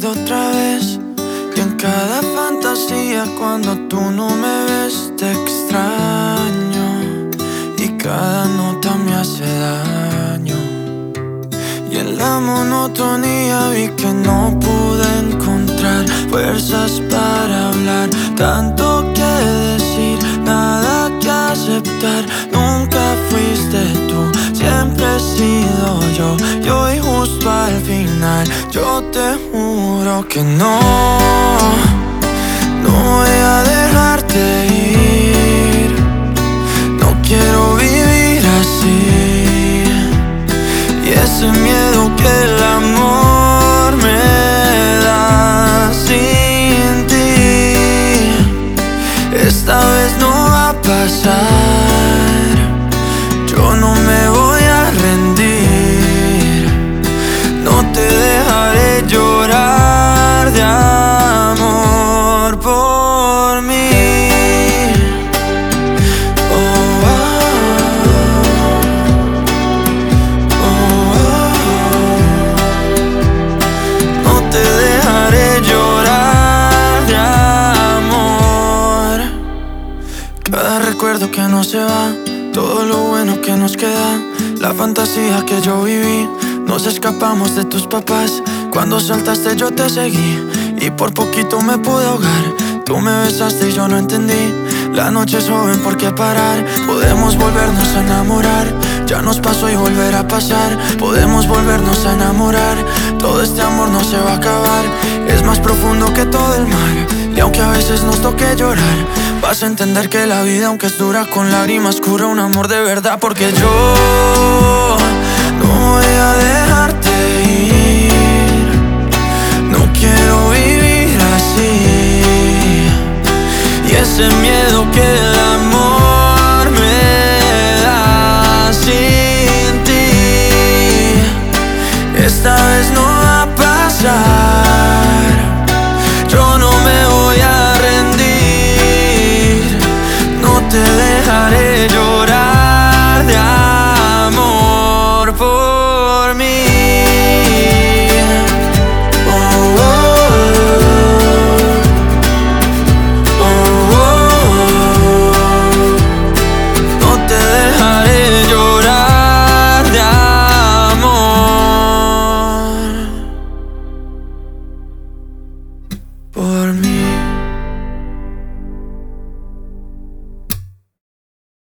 recuerdo otra vez. Y en cada fantasía cuando tú no me ves te extraño. Y cada nota me hace daño. Y en la monotonía vi que no pude encontrar fuerzas para hablar. Tanto que decir, nada que aceptar. Nunca fuiste tú, siempre he sido yo. Y hoy justo al final yo te juro que no voy a dejarte ir. No quiero vivir así. Y ese miedo que el amor me da sin ti, esta vez no va a pasar. Yo no me voy a rendir. No te dejaré llorar de amor por mí. No te dejaré llorar de amor. Cada recuerdo que no se va, todo lo bueno que nos queda, la fantasía que yo viví. Nos escapamos de tus papás. Cuando saltaste yo te seguí y por poquito me pude ahogar. Tú me besaste y yo no entendí. La noche es joven, ¿por qué parar? Podemos volvernos a enamorar. Ya nos pasó y volverá a pasar. Podemos volvernos a enamorar. Todo este amor no se va a acabar. Es más profundo que todo el mar. Y aunque a veces nos toque llorar, vas a entender que la vida, aunque es dura, con lágrimas cura un amor de verdad. Porque yo no voy a dejarte ir. No quiero vivir así. Y ese miedo que el amor